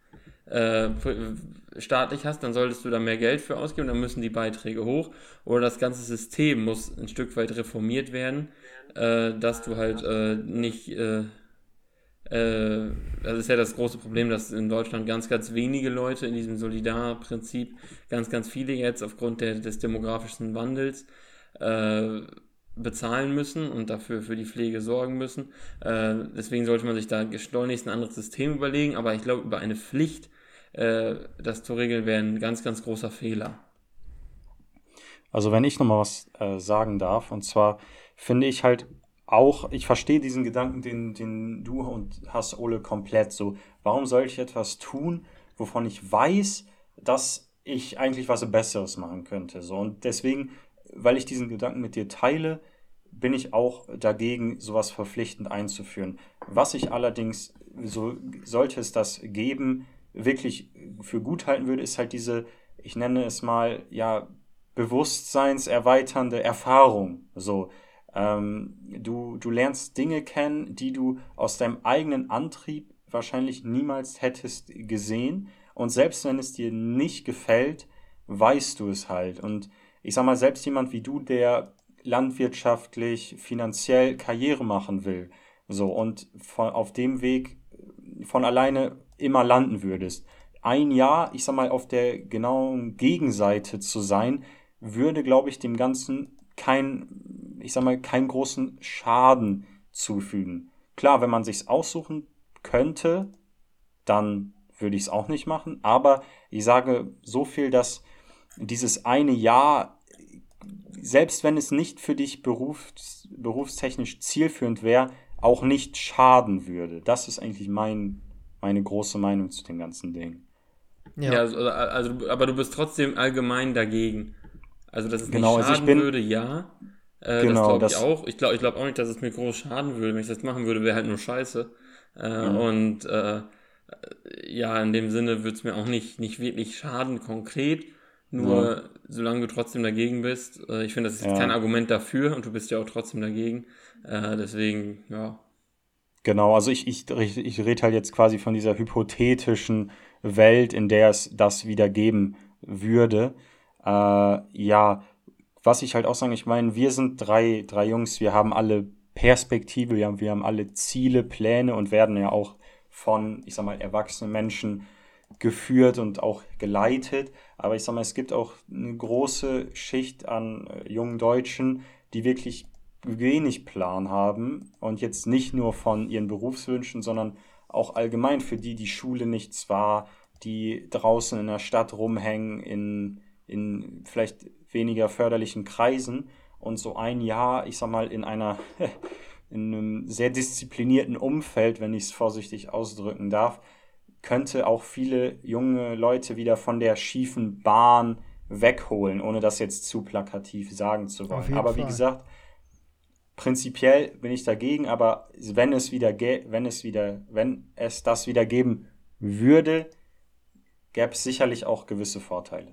staatlich hast, dann solltest du da mehr Geld für ausgeben, dann müssen die Beiträge hoch. Oder das ganze System muss ein Stück weit reformiert werden, dass du halt nicht... das ist ja das große Problem, dass in Deutschland ganz, ganz wenige Leute in diesem Solidarprinzip, ganz, ganz viele jetzt aufgrund des demografischen Wandels bezahlen müssen und dafür für die Pflege sorgen müssen. Deswegen sollte man sich da schleunigst ein anderes System überlegen, aber ich glaube, über eine Pflicht das zu regeln, wäre ein ganz, ganz großer Fehler. Also wenn ich nochmal was sagen darf, und zwar finde ich halt auch, ich verstehe diesen Gedanken, den du und hast, Ole, komplett so. Warum soll ich etwas tun, wovon ich weiß, dass ich eigentlich was Besseres machen könnte? So, und deswegen, weil ich diesen Gedanken mit dir teile, bin ich auch dagegen, sowas verpflichtend einzuführen. Was ich allerdings, so sollte es das geben, wirklich für gut halten würde, ist halt diese, ich nenne es mal, ja, bewusstseinserweiternde Erfahrung. So, du lernst Dinge kennen, die du aus deinem eigenen Antrieb wahrscheinlich niemals hättest gesehen. Und selbst wenn es dir nicht gefällt, weißt du es halt. Und ich sag mal, selbst jemand wie du, der landwirtschaftlich, finanziell Karriere machen will, so, und auf dem Weg von alleine immer landen würdest. Ein Jahr, ich sag mal, auf der genauen Gegenseite zu sein, würde, glaube ich, dem Ganzen keinen großen Schaden zufügen. Klar, wenn man sich's aussuchen könnte, dann würde ich es auch nicht machen, aber ich sage so viel, dass dieses eine Jahr, selbst wenn es nicht für dich berufstechnisch zielführend wäre, auch nicht schaden würde. Das ist eigentlich meine große Meinung zu dem ganzen Ding. Ja, also, aber du bist trotzdem allgemein dagegen. Also, dass es nicht Genau, schaden würde, ja. Genau, das glaube ich auch. Ich glaube auch nicht, dass es mir groß schaden würde. Wenn ich das machen würde, wäre halt nur scheiße. Und in dem Sinne würde es mir auch nicht wirklich schaden, konkret. Nur solange du trotzdem dagegen bist. Ich finde, das ist jetzt kein Argument dafür und du bist ja auch trotzdem dagegen. Deswegen, ja. Genau, also ich rede halt jetzt quasi von dieser hypothetischen Welt, in der es das wieder geben würde. Was ich halt auch sagen, ich meine, wir sind drei Jungs, wir haben alle Perspektive, wir haben alle Ziele, Pläne und werden ja auch von, ich sag mal, erwachsenen Menschen geführt und auch geleitet. Aber ich sag mal, es gibt auch eine große Schicht an jungen Deutschen, die wirklich wenig Plan haben und jetzt nicht nur von ihren Berufswünschen, sondern auch allgemein für die Schule nichts war, die draußen in der Stadt rumhängen, in vielleicht weniger förderlichen Kreisen und so ein Jahr, ich sag mal, in einem sehr disziplinierten Umfeld, wenn ich es vorsichtig ausdrücken darf, könnte auch viele junge Leute wieder von der schiefen Bahn wegholen, ohne das jetzt zu plakativ sagen zu wollen. Aber wie gesagt, prinzipiell bin ich dagegen, aber wenn es das wieder geben würde, gäbe es sicherlich auch gewisse Vorteile.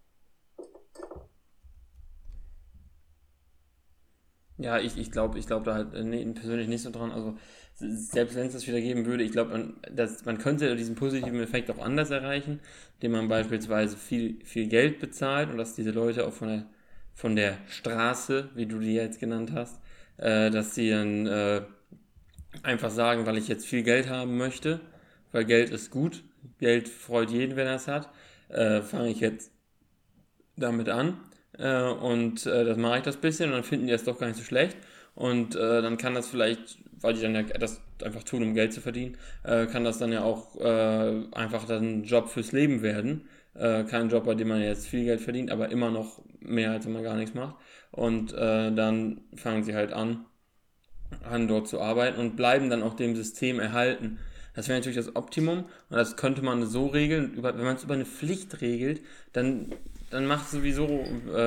Ja, ich glaube da halt persönlich nicht so dran. Also selbst wenn es das wieder geben würde, ich glaube, man könnte diesen positiven Effekt auch anders erreichen, indem man beispielsweise viel Geld bezahlt und dass diese Leute auch von der Straße, wie du die jetzt genannt hast, dass sie dann einfach sagen, weil ich jetzt viel Geld haben möchte, weil Geld ist gut, Geld freut jeden, wenn er es hat, fange ich jetzt damit an. Und das mache ich das bisschen und dann finden die das doch gar nicht so schlecht und dann kann das vielleicht, weil die dann ja das einfach tun, um Geld zu verdienen, kann das dann ja auch einfach dann ein Job fürs Leben werden. Kein Job, bei dem man jetzt viel Geld verdient, aber immer noch mehr, als wenn man gar nichts macht. Und dann fangen sie halt an dort zu arbeiten und bleiben dann auch dem System erhalten. Das wäre natürlich das Optimum und das könnte man so regeln, wenn man es über eine Pflicht regelt, dann macht sowieso,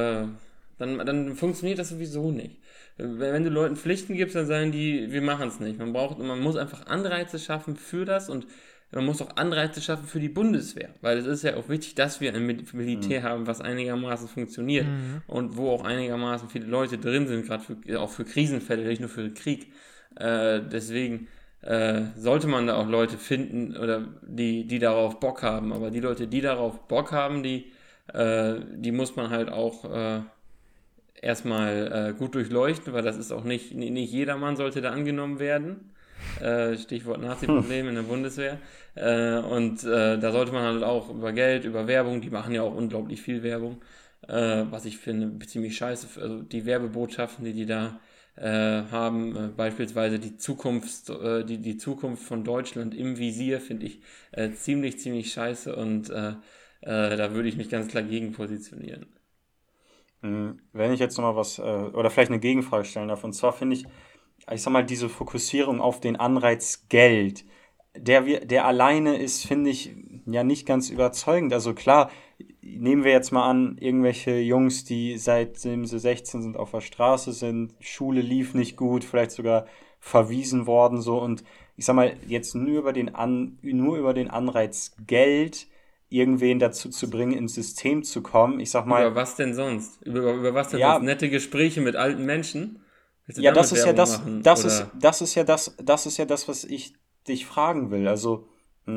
dann funktioniert das sowieso nicht. Wenn du Leuten Pflichten gibst, dann sagen die, wir machen es nicht. Man muss einfach Anreize schaffen für das und man muss auch Anreize schaffen für die Bundeswehr, weil es ist ja auch wichtig, dass wir ein Militär haben, was einigermaßen funktioniert und wo auch einigermaßen viele Leute drin sind, gerade auch für Krisenfälle, nicht nur für den Krieg. Deswegen sollte man da auch Leute finden, oder die darauf Bock haben. Aber die Leute, die darauf Bock haben, die muss man halt auch erstmal gut durchleuchten, weil das ist auch nicht jedermann sollte da angenommen werden. Stichwort Nazi-Problem in der Bundeswehr. Da sollte man halt auch über Geld, über Werbung, die machen ja auch unglaublich viel Werbung, was ich finde ziemlich scheiße. Also die Werbebotschaften, die da haben, beispielsweise die Zukunft von Deutschland im Visier, finde ich ziemlich scheiße und da würde ich mich ganz klar gegen positionieren. Wenn ich jetzt nochmal oder vielleicht eine Gegenfrage stellen darf, und zwar finde ich sag mal, diese Fokussierung auf den Anreiz Geld, der alleine ist, finde ich, ja nicht ganz überzeugend. Also klar, nehmen wir jetzt mal an, irgendwelche Jungs, die seitdem sie 16 sind auf der Straße sind, Schule lief nicht gut, vielleicht sogar verwiesen worden, so, und ich sag mal, jetzt nur über den Anreiz Geld irgendwen dazu zu bringen, ins System zu kommen. Ich sag mal. Über was denn sonst? Über was denn ja, sonst? Nette Gespräche mit alten Menschen? Ja, das ist ja das, was ich dich fragen will. Also,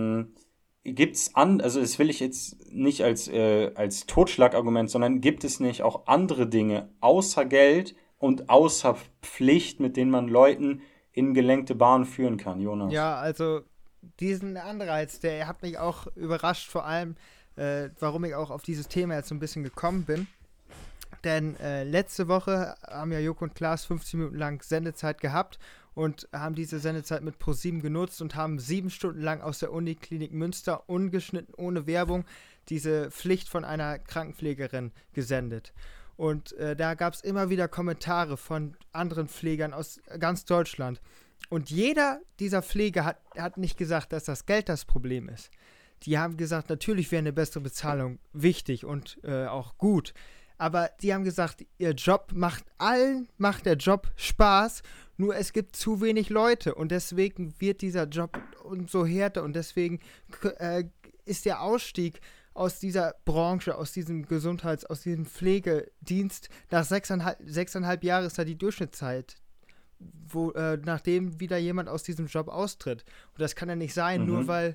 also das will ich jetzt nicht als Totschlagargument, sondern gibt es nicht auch andere Dinge außer Geld und außer Pflicht, mit denen man Leuten in gelenkte Bahnen führen kann, Jonas? Ja, also diesen Anreiz, der hat mich auch überrascht, vor allem, warum ich auch auf dieses Thema jetzt so ein bisschen gekommen bin. Denn letzte Woche haben ja Joko und Klaas 15 Minuten lang Sendezeit gehabt und haben diese Sendezeit mit ProSieben genutzt und haben 7 Stunden lang aus der Uniklinik Münster ungeschnitten, ohne Werbung, diese Pflicht von einer Krankenpflegerin gesendet. Und da gab es immer wieder Kommentare von anderen Pflegern aus ganz Deutschland. Und jeder dieser Pfleger hat nicht gesagt, dass das Geld das Problem ist. Die haben gesagt, natürlich wäre eine bessere Bezahlung wichtig und auch gut. Aber die haben gesagt, ihr Job macht der Job Spaß, nur es gibt zu wenig Leute und deswegen wird dieser Job so härter und deswegen ist der Ausstieg aus dieser Branche, aus diesem aus diesem Pflegedienst, nach 6,5 Jahren ist da die Durchschnittszeit, nachdem wieder jemand aus diesem Job austritt. Und das kann ja nicht sein, nur weil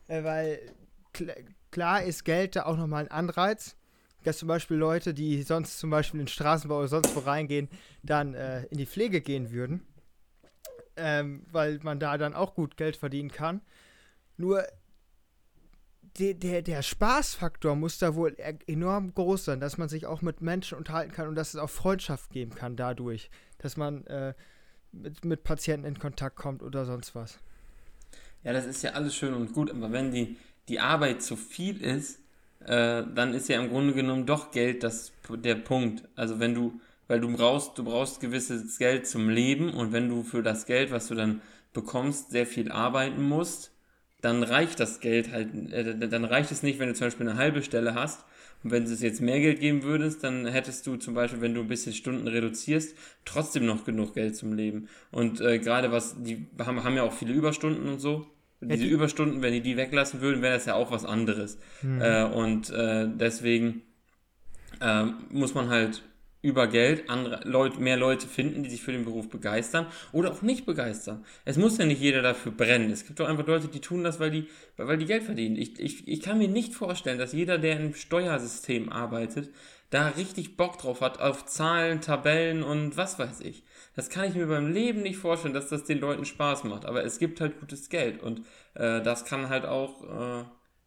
klar ist Geld da auch nochmal ein Anreiz, dass zum Beispiel Leute, die sonst zum Beispiel in den Straßenbau oder sonst wo reingehen, dann in die Pflege gehen würden, weil man da dann auch gut Geld verdienen kann. Nur der Spaßfaktor muss da wohl enorm groß sein, dass man sich auch mit Menschen unterhalten kann und dass es auch Freundschaft geben kann dadurch, dass man mit Patienten in Kontakt kommt oder sonst was. Ja, das ist ja alles schön und gut, aber wenn die Arbeit zu viel ist, dann ist ja im Grunde genommen doch Geld der Punkt. Also weil du brauchst gewisses Geld zum Leben, und wenn du für das Geld, was du dann bekommst, sehr viel arbeiten musst, dann reicht das Geld halt, dann reicht es nicht, wenn du zum Beispiel eine halbe Stelle hast. Und wenn es jetzt mehr Geld geben würdest, dann hättest du zum Beispiel, wenn du ein bisschen Stunden reduzierst, trotzdem noch genug Geld zum Leben. Und gerade die haben ja auch viele Überstunden und so. Diese Überstunden, wenn die weglassen würden, wäre das ja auch was anderes. Deswegen muss man halt über Geld mehr Leute finden, die sich für den Beruf begeistern oder auch nicht begeistern. Es muss ja nicht jeder dafür brennen. Es gibt doch einfach Leute, die tun das, weil die Geld verdienen. Ich kann mir nicht vorstellen, dass jeder, der im Steuersystem arbeitet, da richtig Bock drauf hat, auf Zahlen, Tabellen und was weiß ich. Das kann ich mir beim Leben nicht vorstellen, dass das den Leuten Spaß macht. Aber es gibt halt gutes Geld, und das kann halt auch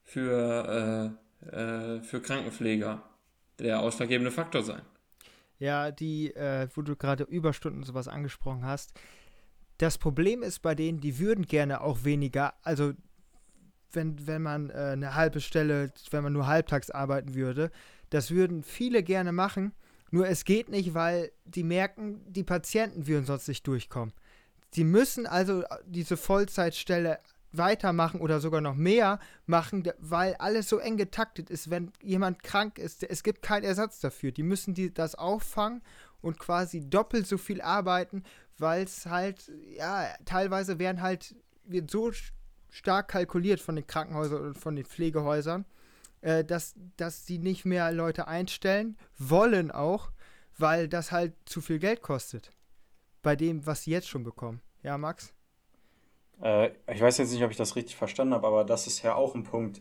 für Krankenpfleger der ausschlaggebende Faktor sein. Ja, wo du gerade Überstunden und sowas angesprochen hast, das Problem ist bei denen, die würden gerne auch weniger, also wenn man eine halbe Stelle, wenn man nur halbtags arbeiten würde, das würden viele gerne machen, nur es geht nicht, weil die merken, die Patienten würden sonst nicht durchkommen. Die müssen also diese Vollzeitstelle weitermachen oder sogar noch mehr machen, weil alles so eng getaktet ist. Wenn jemand krank ist, es gibt keinen Ersatz dafür. Die müssen das auffangen und quasi doppelt so viel arbeiten, weil es halt, ja, teilweise wird so stark kalkuliert von den Krankenhäusern und von den Pflegehäusern, dass die nicht mehr Leute einstellen wollen auch, weil das halt zu viel Geld kostet. Bei dem, was sie jetzt schon bekommen. Ja, Max? Ich weiß jetzt nicht, ob ich das richtig verstanden habe, aber das ist ja auch ein Punkt.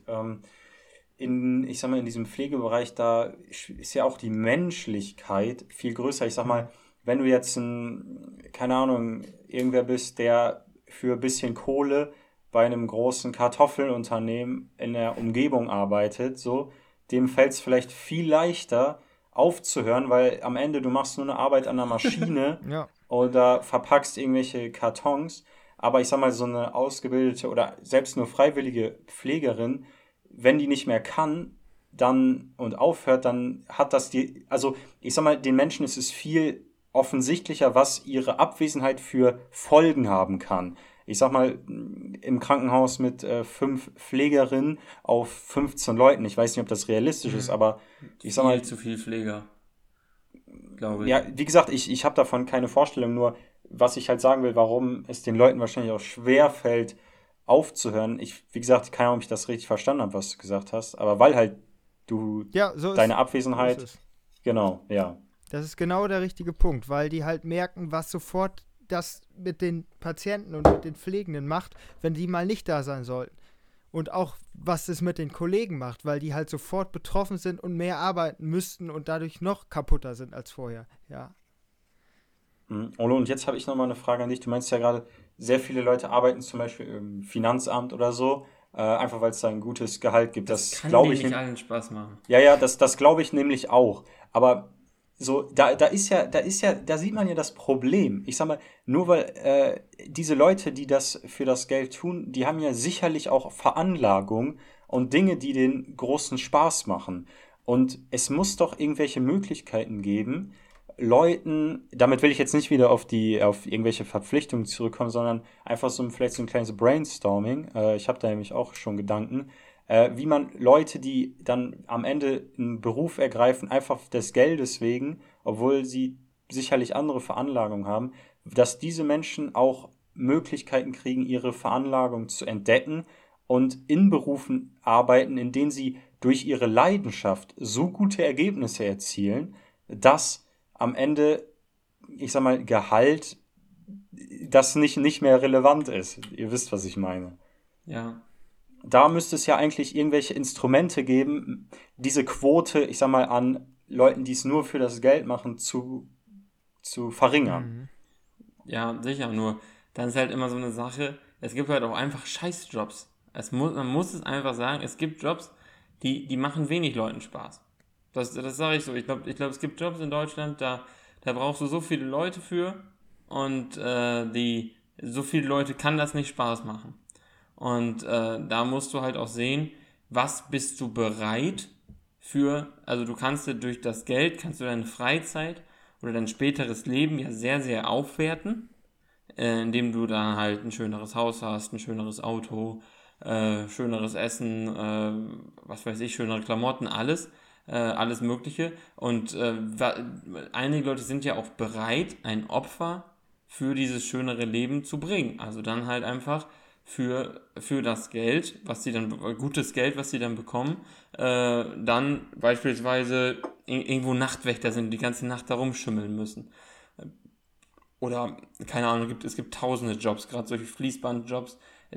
Ich sag mal, in diesem Pflegebereich, da ist ja auch die Menschlichkeit viel größer. Ich sag mal, wenn du jetzt keine Ahnung, irgendwer bist, der für ein bisschen Kohle bei einem großen Kartoffelunternehmen in der Umgebung arbeitet, so, dem fällt es vielleicht viel leichter aufzuhören, weil am Ende du machst nur eine Arbeit an der Maschine Ja. oder verpackst irgendwelche Kartons. Aber ich sag mal, so eine ausgebildete oder selbst nur freiwillige Pflegerin, wenn die nicht mehr kann, dann und aufhört, dann hat das also ich sag mal, den Menschen ist es viel offensichtlicher, was ihre Abwesenheit für Folgen haben kann. Ich sag mal, im Krankenhaus mit 5 Pflegerinnen auf 15 Leuten, ich weiß nicht, ob das realistisch ist, aber ich sag mal, zu viel Pfleger, glaube ich. ja, wie gesagt, ich habe davon keine Vorstellung, nur was ich halt sagen will, warum es den Leuten wahrscheinlich auch schwer fällt, aufzuhören. Wie gesagt, keine Ahnung, ob ich das richtig verstanden habe, was du gesagt hast, aber weil halt du deine Abwesenheit, so ist es. Genau, ja. Das ist genau der richtige Punkt, weil die halt merken, was sofort das mit den Patienten und mit den Pflegenden macht, wenn die mal nicht da sein sollten. Und auch, was es mit den Kollegen macht, weil die halt sofort betroffen sind und mehr arbeiten müssten und dadurch noch kaputter sind als vorher. Ja. Olo, und jetzt habe ich nochmal eine Frage an dich. Du meinst ja gerade, sehr viele Leute arbeiten zum Beispiel im Finanzamt oder so, einfach weil es da ein gutes Gehalt gibt. Das kann glaube denen ich nicht allen Spaß machen. Ja, das glaube ich nämlich auch. Aber so, da sieht man ja das Problem. Ich sag mal, nur weil diese Leute, die das für das Geld tun, die haben ja sicherlich auch Veranlagung und Dinge, die den großen Spaß machen. Und es muss doch irgendwelche Möglichkeiten geben, Leuten, damit will ich jetzt nicht wieder auf irgendwelche Verpflichtungen zurückkommen, sondern einfach vielleicht so ein kleines Brainstorming. Ich habe da nämlich auch schon Gedanken, wie man Leute, die dann am Ende einen Beruf ergreifen, einfach des Geldes wegen, obwohl sie sicherlich andere Veranlagungen haben, dass diese Menschen auch Möglichkeiten kriegen, ihre Veranlagung zu entdecken und in Berufen arbeiten, in denen sie durch ihre Leidenschaft so gute Ergebnisse erzielen, dass am Ende, ich sag mal, Gehalt, das nicht mehr relevant ist. Ihr wisst, was ich meine. Ja. Da müsste es ja eigentlich irgendwelche Instrumente geben, diese Quote, ich sag mal, an Leuten, die es nur für das Geld machen, zu verringern. Ja, sicher, nur dann ist halt immer so eine Sache, es gibt halt auch einfach Scheißjobs. Man muss es einfach sagen, es gibt Jobs, die machen wenig Leuten Spaß. Das sage ich so. Ich glaube, es gibt Jobs in Deutschland, da brauchst du so viele Leute für und so viele Leute kann das nicht Spaß machen. Und da musst du halt auch sehen, was bist du bereit also du kannst dir durch das Geld, kannst du deine Freizeit oder dein späteres Leben ja sehr, sehr aufwerten, indem du dann halt ein schöneres Haus hast, ein schöneres Auto, schöneres Essen, was weiß ich, schönere Klamotten, alles Mögliche. Und einige Leute sind ja auch bereit, ein Opfer für dieses schönere Leben zu bringen. Also dann halt einfach für das Geld, gutes Geld, was sie dann bekommen, dann beispielsweise irgendwo Nachtwächter sind, die ganze Nacht da rumschimmeln müssen. Oder, keine Ahnung, es gibt tausende Jobs, gerade solche Fließbandjobs,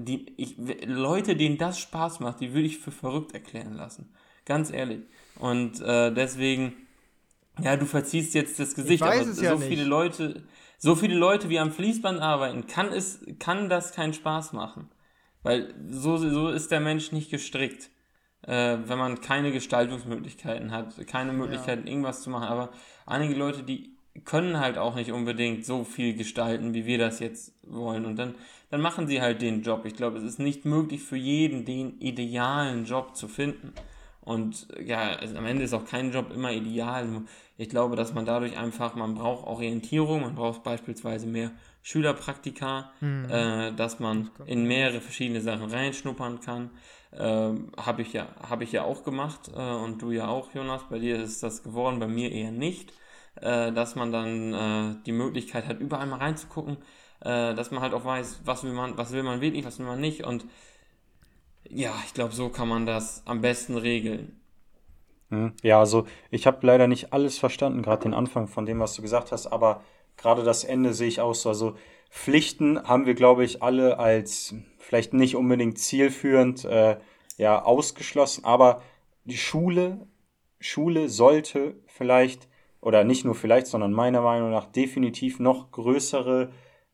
Leute, denen das Spaß macht, die würde ich für verrückt erklären lassen. Ganz ehrlich. Und deswegen, ja, du verziehst jetzt das Gesicht, Ich weiß aber es ja nicht. so viele Leute, wie am Fließband arbeiten, kann das keinen Spaß machen. Weil so ist der Mensch nicht gestrickt. Wenn man keine Gestaltungsmöglichkeiten hat, keine Möglichkeiten, irgendwas zu machen. Aber einige Leute, die können halt auch nicht unbedingt so viel gestalten, wie wir das jetzt wollen. Und dann machen sie halt den Job. Ich glaube, es ist nicht möglich für jeden, den idealen Job zu finden. Und ja, am Ende ist auch kein Job immer ideal. Ich glaube, dass man dadurch man braucht Orientierung, man braucht beispielsweise mehr Schülerpraktika, dass man in mehrere verschiedene Sachen reinschnuppern kann. Habe ich ja auch gemacht und du ja auch, Jonas. Bei dir ist das geworden, bei mir eher nicht. Dass man dann die Möglichkeit hat, überall mal reinzugucken, dass man halt auch weiß, was will man wirklich, was will man nicht. Und ja, ich glaube, so kann man das am besten regeln. Ja, also ich habe leider nicht alles verstanden, gerade den Anfang von dem, was du gesagt hast, aber gerade das Ende sehe ich auch so. Also Pflichten haben wir, glaube ich, alle als vielleicht nicht unbedingt zielführend ausgeschlossen, aber die Schule sollte vielleicht, oder nicht nur vielleicht, sondern meiner Meinung nach definitiv noch größere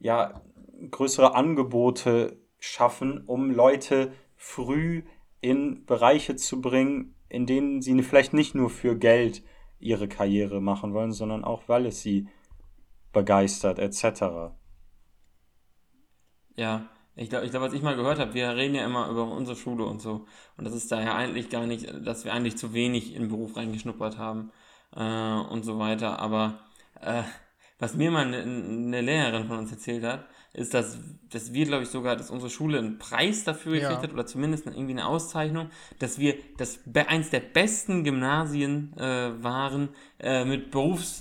Angebote schaffen, um Leute früh in Bereiche zu bringen, in denen sie vielleicht nicht nur für Geld ihre Karriere machen wollen, sondern auch, weil es sie begeistert, etc. Ja, ich glaube, was ich mal gehört habe, wir reden ja immer über unsere Schule und so. Und das ist daher eigentlich gar nicht, dass wir eigentlich zu wenig in den Beruf reingeschnuppert haben und so weiter. Aber was mir mal eine Lehrerin von uns erzählt hat, ist, dass wir, glaube ich, sogar, dass unsere Schule einen Preis dafür gekriegt hat oder zumindest irgendwie eine Auszeichnung, dass wir eins der besten Gymnasien waren mit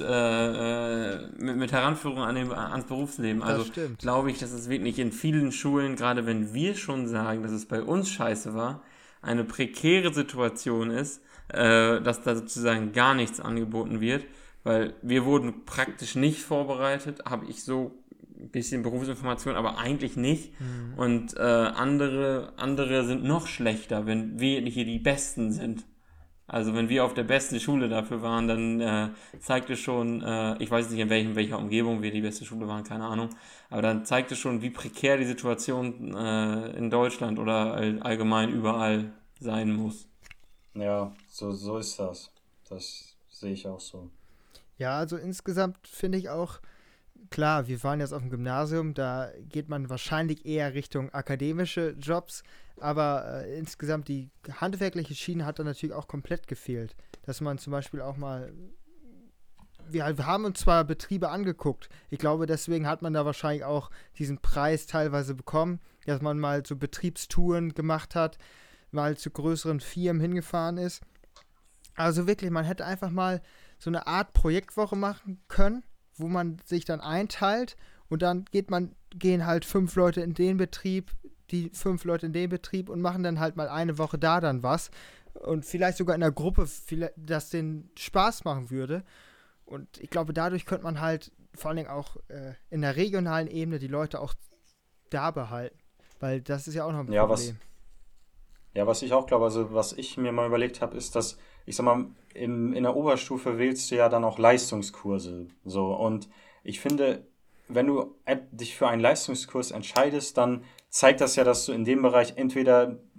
mit Heranführung ans Berufsleben. Also glaube ich, dass es wirklich in vielen Schulen, gerade wenn wir schon sagen, dass es bei uns scheiße war, eine prekäre Situation ist, dass da sozusagen gar nichts angeboten wird, weil wir wurden praktisch nicht vorbereitet, habe ich so ein bisschen Berufsinformation, aber eigentlich nicht. Und andere sind noch schlechter, wenn wir hier die Besten sind. Also wenn wir auf der besten Schule dafür waren, dann zeigt es schon, ich weiß nicht in welcher Umgebung wir die beste Schule waren, keine Ahnung, aber dann zeigt es schon, wie prekär die Situation in Deutschland oder allgemein überall sein muss. Ja, so ist das. Das sehe ich auch so. Ja, also insgesamt finde ich auch, klar, wir waren jetzt auf dem Gymnasium, da geht man wahrscheinlich eher Richtung akademische Jobs, aber insgesamt die handwerkliche Schiene hat dann natürlich auch komplett gefehlt. Dass man zum Beispiel auch mal, wir haben uns zwar Betriebe angeguckt, ich glaube, deswegen hat man da wahrscheinlich auch diesen Preis teilweise bekommen, dass man mal so Betriebstouren gemacht hat, mal zu größeren Firmen hingefahren ist. Also wirklich, man hätte einfach mal so eine Art Projektwoche machen können, wo man sich dann einteilt und dann gehen halt 5 Leute in den Betrieb, die 5 Leute in den Betrieb und machen dann halt mal eine Woche da dann was und vielleicht sogar in der Gruppe, das denen Spaß machen würde. Und ich glaube, dadurch könnte man halt vor allen Dingen auch in der regionalen Ebene die Leute auch da behalten, weil das ist ja auch noch ein Problem. Was ich auch glaube, also was ich mir mal überlegt habe, ist, dass, ich sag mal, in der Oberstufe wählst du ja dann auch Leistungskurse. So, und ich finde, wenn du dich für einen Leistungskurs entscheidest, dann zeigt das ja, dass du in dem Bereich entweder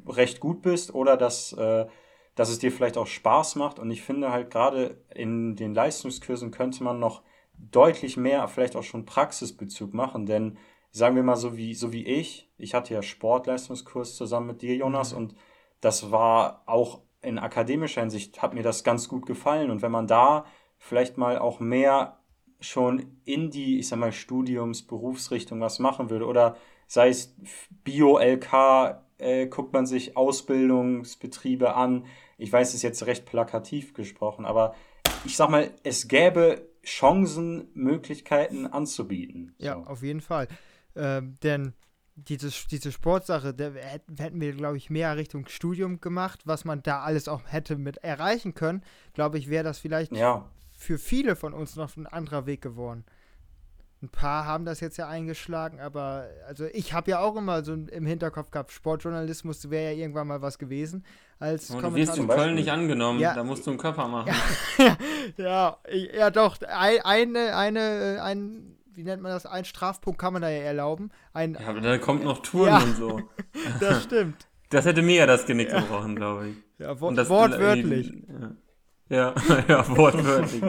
recht gut bist oder dass es dir vielleicht auch Spaß macht. Und ich finde halt gerade in den Leistungskursen könnte man noch deutlich mehr, vielleicht auch schon Praxisbezug machen, denn sagen wir mal so wie ich hatte ja Sportleistungskurs zusammen mit dir, Jonas, und das war auch in akademischer Hinsicht, hat mir das ganz gut gefallen. Und wenn man da vielleicht mal auch mehr schon in die, ich sag mal, Berufsrichtung was machen würde oder sei es Bio-LK, guckt man sich Ausbildungsbetriebe an. Ich weiß, es ist jetzt recht plakativ gesprochen, aber ich sag mal, es gäbe Chancen, Möglichkeiten anzubieten. Ja, So. auf jeden Fall. Denn diese Sportsache, da hätten wir, glaube ich, mehr Richtung Studium gemacht, was man da alles auch hätte mit erreichen können. Glaube ich, wäre das vielleicht für viele von uns noch ein anderer Weg geworden. Ein paar haben das jetzt ja eingeschlagen, aber also ich habe ja auch immer so im Hinterkopf gehabt, Sportjournalismus wäre ja irgendwann mal was gewesen. Als du wirst in Köln nicht angenommen, da musst du einen Körper machen. Ja, doch. Wie nennt man das? Ein Strafpunkt kann man da ja erlauben. Aber da kommt noch Touren und so. Das stimmt. Das hätte mir ja das Genick gebrochen, glaube ich. Ja, wortwörtlich. Ja, wortwörtlich.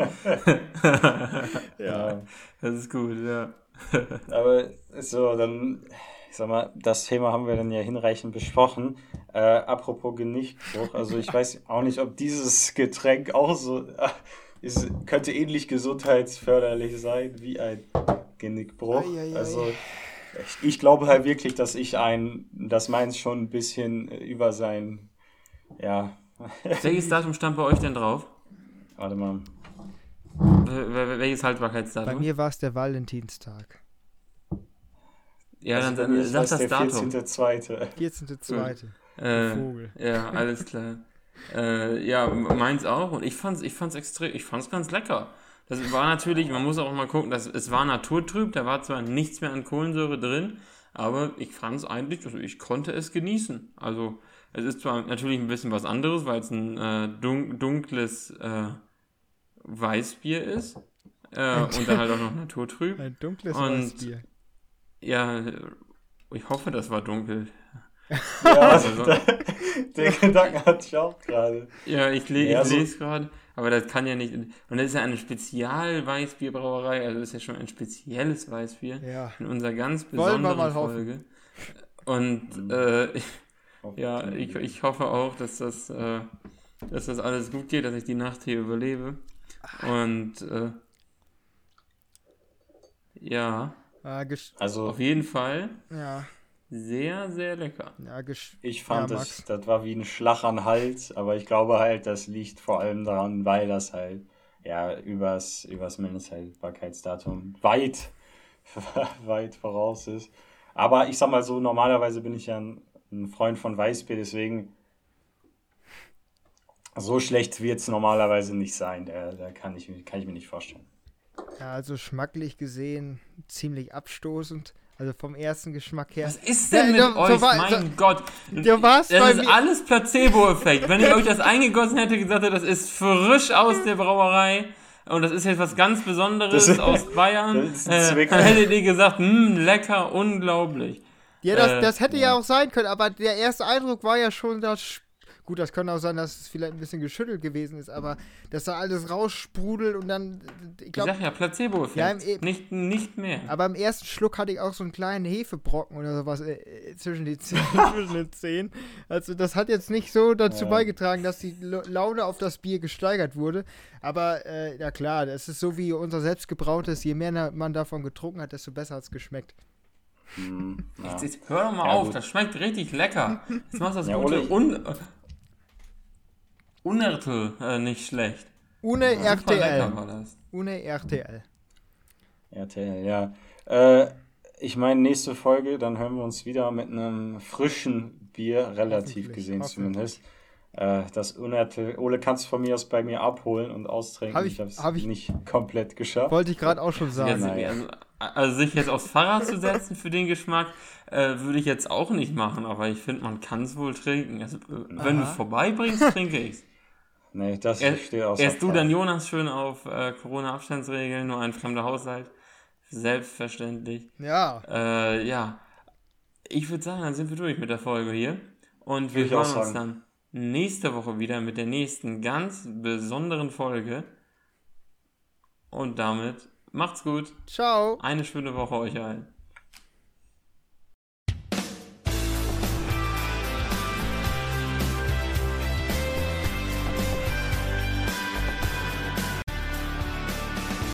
Ja. Das ist gut, ja. Aber so, dann, ich sag mal, das Thema haben wir dann ja hinreichend besprochen. Apropos Genickbruch, also ich weiß auch nicht, ob dieses Getränk auch so, könnte ähnlich gesundheitsförderlich sein wie ein Genickbruch. Also ich glaube halt wirklich, dass meins schon ein bisschen über sein, ja. Welches Datum stand bei euch denn drauf? Warte mal. Welches Haltbarkeitsdatum? Bei mir war es der Valentinstag. Ja, also dann sag das Datum. 14.2. 14.2. Vogel. Ja, alles klar. Ja, meins auch. Und ich fand's ganz lecker. Das war natürlich, man muss auch mal gucken, es war naturtrüb, da war zwar nichts mehr an Kohlensäure drin, aber ich fand's eigentlich, also ich konnte es genießen. Also es ist zwar natürlich ein bisschen was anderes, weil es ein dunkles Weißbier ist und dann halt auch noch naturtrüb. Ein dunkles Weißbier. Ja, ich hoffe, das war dunkel. Ja, also, den Gedanken hatte ich auch gerade. Ja, ich lese es gerade, aber das kann ja nicht. Und das ist ja eine Spezial-Weißbierbrauerei, also das ist ja schon ein spezielles Weißbier in unserer ganz besonderen Folge. Und ich hoffe auch, dass das alles gut geht, dass ich die Nacht hier überlebe. Und also auf jeden Fall. Ja. Sehr, sehr lecker. Ja, ich fand das war wie ein Schlag an den Hals, aber ich glaube halt, das liegt vor allem daran, weil das halt übers Mindesthaltbarkeitsdatum weit voraus ist. Aber ich sag mal so, normalerweise bin ich ja ein Freund von Weißbier, deswegen so schlecht wird es normalerweise nicht sein. Da kann ich mir nicht vorstellen. Ja, also geschmacklich gesehen ziemlich abstoßend. Also vom ersten Geschmack her. Was ist denn mit euch? Mein Gott. Das ist alles Placebo-Effekt. Wenn ich euch das eingegossen hätte, gesagt hätte, das ist frisch aus der Brauerei und das ist jetzt was ganz Besonderes aus Bayern, dann hättet ihr gesagt, lecker, unglaublich. Ja, das hätte ja auch sein können, aber der erste Eindruck war ja schon, gut, das könnte auch sein, dass es vielleicht ein bisschen geschüttelt gewesen ist, aber dass da alles raussprudelt und dann, ich sag ja, Placebo-Effekt, nicht mehr. Aber im ersten Schluck hatte ich auch so einen kleinen Hefebrocken oder sowas zwischen den Zähnen. Also das hat jetzt nicht so dazu beigetragen, dass die Laune auf das Bier gesteigert wurde. Aber ja klar, das ist so wie unser selbstgebrautes, je mehr man davon getrunken hat, desto besser hat es geschmeckt. Jetzt hör doch mal auf, gut. Das schmeckt richtig lecker. Jetzt machst du das gute Unertel nicht schlecht. Ohne RTL. War das. Ohne RTL. RTL, ja. Ich meine, nächste Folge, dann hören wir uns wieder mit einem frischen Bier, relativ gesehen zumindest. Das Unertel, Ole, kannst du von mir aus bei mir abholen und austrinken. Ich habe es nicht komplett geschafft. Wollte ich gerade auch schon sagen. Also sich jetzt aufs Fahrrad zu setzen für den Geschmack, würde ich jetzt auch nicht machen, aber ich finde, man kann es wohl trinken. Also, wenn du es vorbeibringst, trinke ich es. Nee, das steht außer Erst du, dann Jonas, schön auf Corona-Abstandsregeln, nur ein fremder Haushalt. Selbstverständlich. Ja. Ja. Ich würde sagen, dann sind wir durch mit der Folge hier. Und wir hören uns dann nächste Woche wieder mit der nächsten ganz besonderen Folge. Und damit macht's gut. Ciao. Eine schöne Woche euch allen.